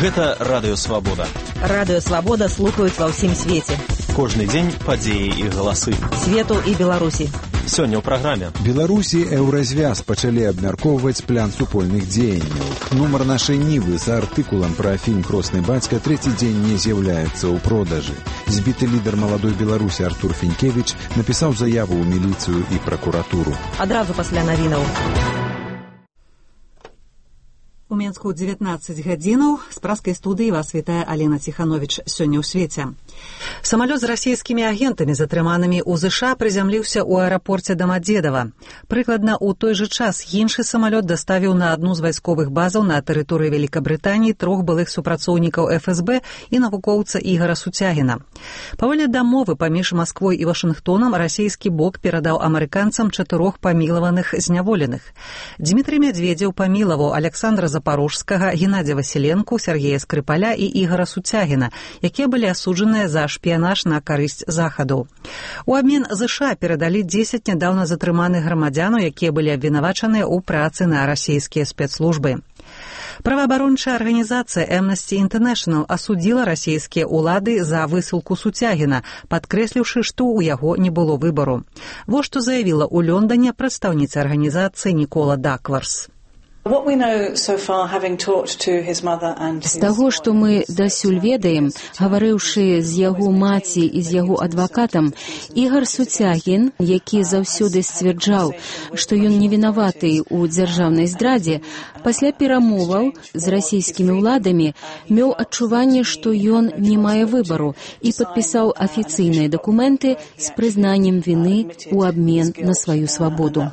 Гэта Радыё Свабода. Радыё Свабода слухаюць ва ўсім свеце. Кожны дзень падзеі і галасы. Свету і Беларусі. Сёння ў праграме. Беларусі Еўразвяз пачалі абмяркоўваць план супольных дзеянняў. Нумар нашай Нівы за артыкулам пра фільм «Кросны бацька» трэці дзень не з'яўляецца ў продажы. Збіты лідар маладой Беларусі Артур Фінкевіч напісаў заяву ў міліцыю і пракуратуру. Адразу пасля навінаў. У Менску 19 гадзінаў. З праскай студыі вас вітае Алена Ціхановіч. Сёння ў свеце. Самалёт з расійскімі агентамі, затрыманымі ў ЗША, прызямліўся ў аэрапорце Дамадзедава. Прыкладна ў той жа час іншы самалёт даставіў на адну з вайсковых базаў на тэрыторыі Вялікабрытаніі 3 былых супрацоўнікаў ФСБ і навукоўца Ігара Суцягіна. Паводле дамовы паміж Масквой і Вашынгтонам расійскі бок перадаў амерыканцам 4 памілаваных зняволеных. Дмітрый Медведзеў памілаваў Александра Запорожскага, Геннадзя Васіленку, Сергея Скрыпаля і Ігара Суцягіна, якія былі асуджаныя за шпіянаж на карысць захаду. У абмен ЗША перадалі 10 нядаўна затрыманых грамадзянаў, якія былі абвінавачаныя ў працы на расійскія спецслужбы. Праваабарончая арганізацыя Amnesty International асудзіла расійскія ўлады за высылку Суцягіна, падкрэсліўшы, што ў яго не было выбару. Вось што заявіла ў Лондане прадстаўніца арганізацыі Нікола Дакварс. З таго, што мы дасюль ведаем, гаварыўшы з яго маці і з яго адвакатам, Ігар Суцягін, які заўсёды сцвярджаў, што ён не вінаваты ў дзяржаўнай здрадзе, пасля перамоваў з расійскімі ўладамі меў адчуванне, што ён не мае выбару і падпісаў афіцыйныя дакументы з прызнаннем віны ў абмен на сваю свабоду.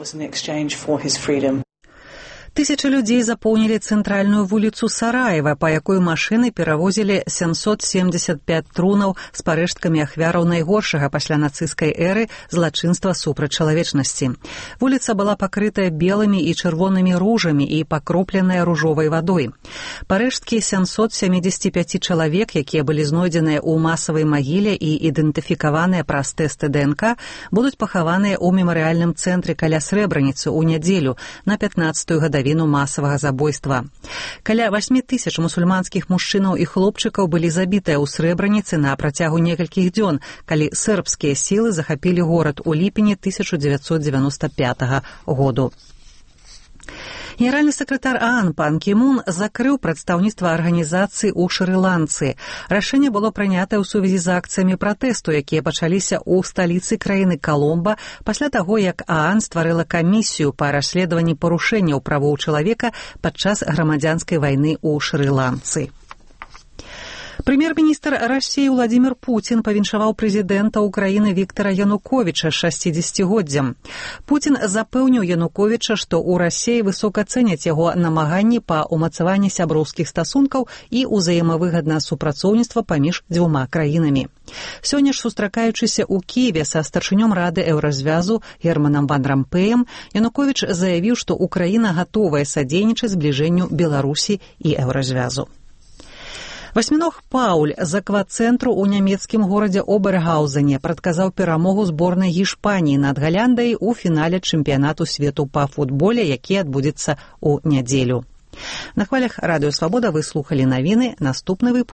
Тысячы людзей запоўнілі цэнтральную вуліцу Сараева, па якой машыны перавозілі 775 трунаў з парэшткамі ахвяраў найгоршага пасля нацысцкай эры злачынства супраць чалавечнасці. Вуліца была пакрытая белымі і чырвонымі ружамі і пакропленая ружовай вадой. Парэшткі 775 чалавек, якія былі знойдзеныя ў масавай магіле і ідэнтыфікаваныя праз тэсты ДНК, будуць пахаваныя ў мемарыяльным цэнтры каля Срэбраніцы ў нядзелю на 15-ю гадавіну масавага забойства. Каля 8 тысяч мусульманскіх мужчынаў і хлопчыкаў былі забітыя ў Срэбраніцы на працягу некалькіх дзён, калі сербскія сілы захапілі горад у ліпені 1995 году. Генеральны сакратар ААН Пан Кі Мун закрыў прадстаўніцтва арганізацыі ў Шры-Ланцы. Рашэнне было прынятае ў сувязі з акцыямі пратэсту, якія пачаліся ў сталіцы краіны Каломба пасля таго, як ААН стварыла камісію па расследаванні парушэнняў правоў чалавека падчас грамадзянскай вайны ў Шры-Ланцы. Прэм'ер-міністр Расіі Владзімір Пуцін павіншаваў прэзідэнта ўкраіны Віктара Януковіча з 60-годдзям. Пуцін запэўніў Януковіча, што ў Расіі высока цэняць яго намаганні па ўмацаванні сяброўскіх стасункаў і ўзаемавыгаднае супрацоўніцтва паміж дзвюма краінамі. Сёння ж, сустракаючыся ў Кіеве са старшынём Рады Еўразвязу Германам Ван Рампеем, Януковіч заявіў, што Украіна гатовая садзейнічаць збліжэнню Беларусі і Еўразвязу. Васьміног Пауль з аквацэнтру ў нямецкім горадзе Обергаузене прадказаў перамогу зборнай Гішпаніі над Галляндыяй у фінале чэмпіянату свету па футболе, які адбудзецца ў нядзелю. На хвалях Радыё Свабода вы слухалі навіны. Наступны выпуск